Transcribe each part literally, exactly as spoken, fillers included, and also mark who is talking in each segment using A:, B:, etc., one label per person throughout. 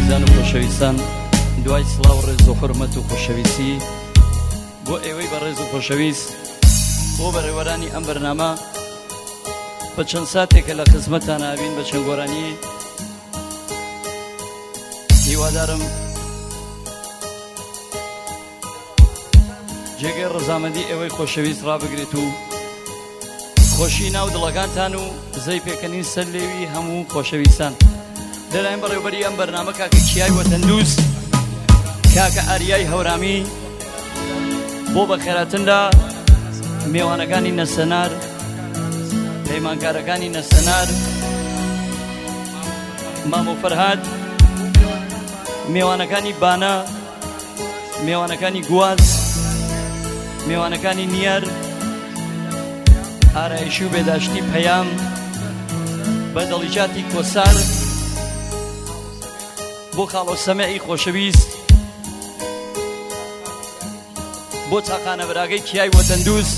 A: عزیزان و خۆشەویستان، دوای سڵاو و ڕێز و حورمەت و خۆشەویستی بۆ ئێوەی بە ڕێز و خۆشەویست بۆ بەڕێوەرانی ئەم بەرنامە بە چەند ساتێکە لە خزمەتان ئاوین بە چەند گۆرانی هیوادارم جێگەی ڕەزامەندی ئێوەی خۆشەویست ڕابگرێت و خۆشی ناو دڵەکانتان و زەی پێکەنین سەر لێوی هەموو خۆشەویستان. لەلایەن بەڕێوەبەری ئەم بەرنامە کاکە کیای وەتەندوس، کاکە ئاریای هەورامی بۆ بەخێراتندا میوانەکانی نەسەنار، پەیمانکارەکانی نەسەنار، مامۆ فەرهاد، میوانەکانی بانە، میوانەکانی گواز، میوانەکانی نیەر، ئارایشی و بێداشتی پەیام، بە دڵیجاتی کۆسار، بۆ خاڵۆ سەمێعی خۆشەویست، بۆ چاقانە بەراگەی کیای وەتەندوس،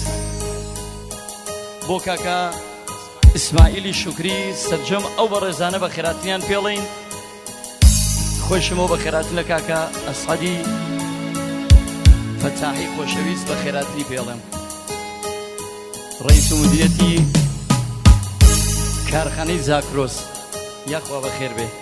A: بۆ کاکە ئیسماعیلی شوکری سەرجەم ئەو بە ڕێزانە بە خێراتنیان پێڵین. خۆشمەوە بە خێراتن لە کاکە ئەسعەدی فەتاحی خۆشەویست بە خێراتنی پێڵێم. ڕئیس و مدیرەتی کارخانەی زاکرۆس، یاخوا بەخێر بێ.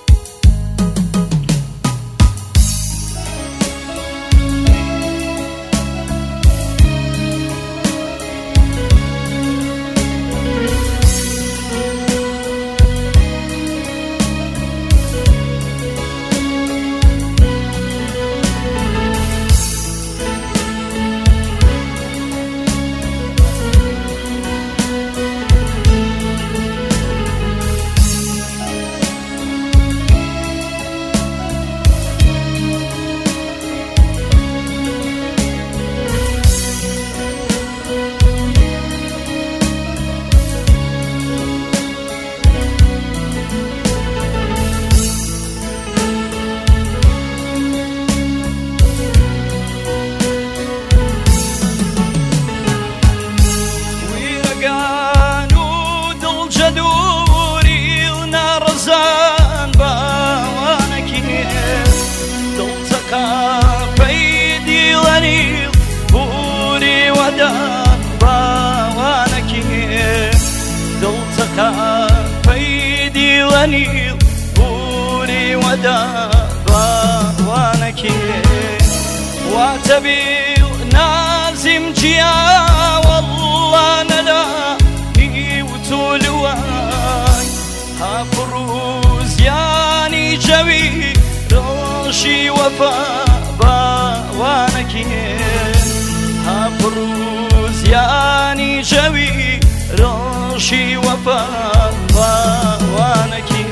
B: واتبيل نازم جيا والله نلاقي وتولواي هافروز يعني جوي روشي وفا باوانكي هافروز يعني جوي روشي وفا باوانكي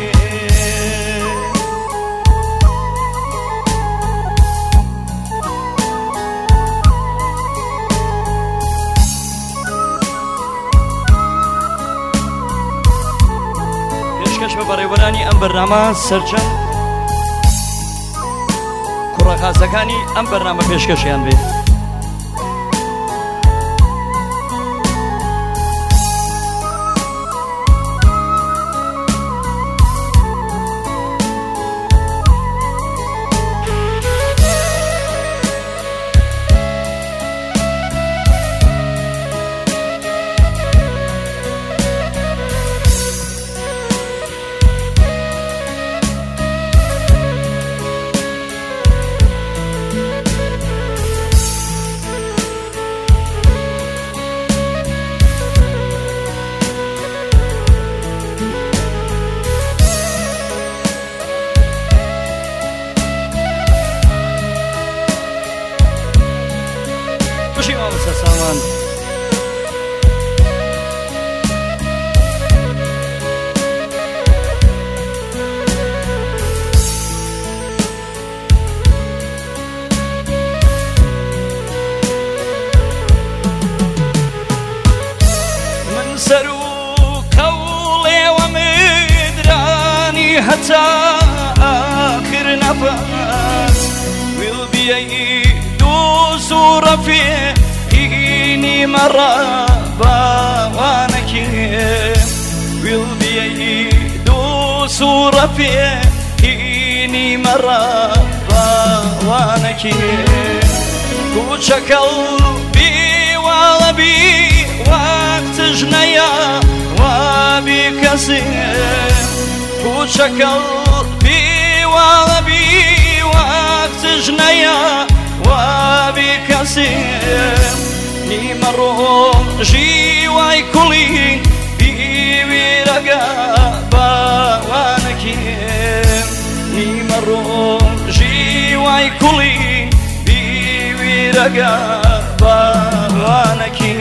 A: بە بەڕێوەرانی ئەم بەرنامە سەرجەم کوڕەخاسەکانی ئەم بەرنامە پێشکەشیان بێت.
B: حتى آخر نفس والبيد وصورة فيني مرة وانا كيف والبيد وصورة فيني بینی مەڕە باوانەکی کوچەکەڵ بیواڵەبی وەختش نەیە وابی کەسی کوچەکەڵ بیواڵەبی وەختش نەیە وابی کەسی نیمە ڕۆژی وای کوڵی بیویرەگە باوانەکی نیمە ڕۆژی وای کوڵی بیویرەگە باوانەکی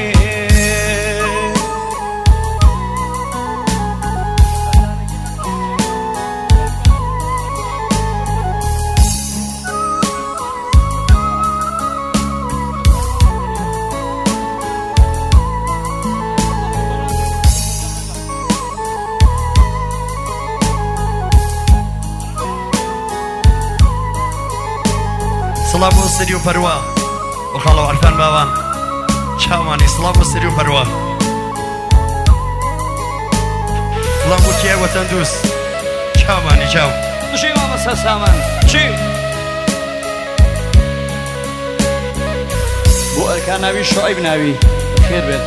C: سڵاو بۆ سەری و پەروە بۆ خاڵە و عەرفان باوان چاوانی سڵاو بۆ سەری و پەروە سڵاو بۆ کیای وەتەندروست چاوانی چاو
A: چی مامەسە سامان چی بۆ ئەرکان ناوی شعیب ناوی خێر بێت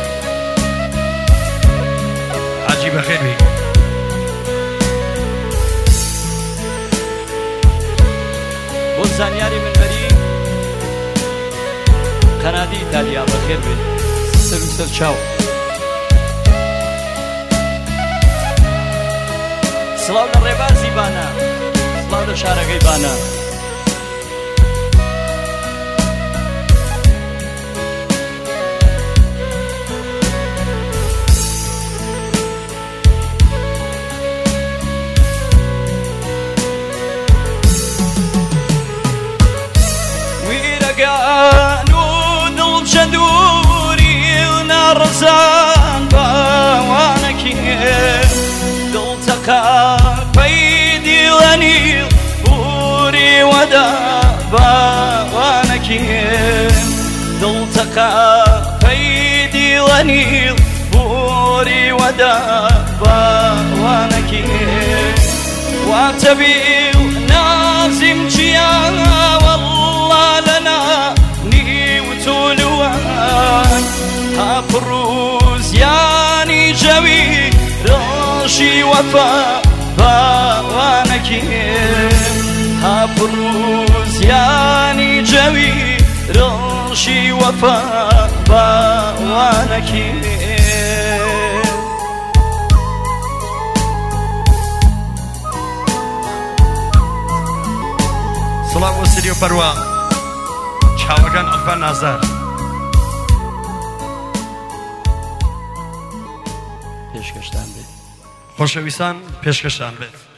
C: عەجی بەخێر بی
A: بۆ زانیاری منبەری قەنادی ئیتالیا بەخێر بێت سەر و سەر چاو سڵاو لە ڕێبازی بانە سڵاو لە شارەکەی بانە
B: ویرەگان و دڵچەندوری و ناڕەزان باوانەکی دڵتەقاپەی دیڵەنیڵ بوری وەدا باوانەکی دڵتەقاپەی دیڵەنیڵ بوری وەدا باوانەکی واتەبی و نازیم چیا والله لەنا نیوتولوان هاپڕوزیانی جەوی ڕۆژی وەفا باوانەکی هاپڕوزیانی جەوی ڕۆژی وەفا باوانەکی
C: سڵاو بۆ سەری و پەروە چاوەکان عەرفان نازار
A: پێشکەشتان بێت
C: خۆشەویستان پێشکەشتان بێت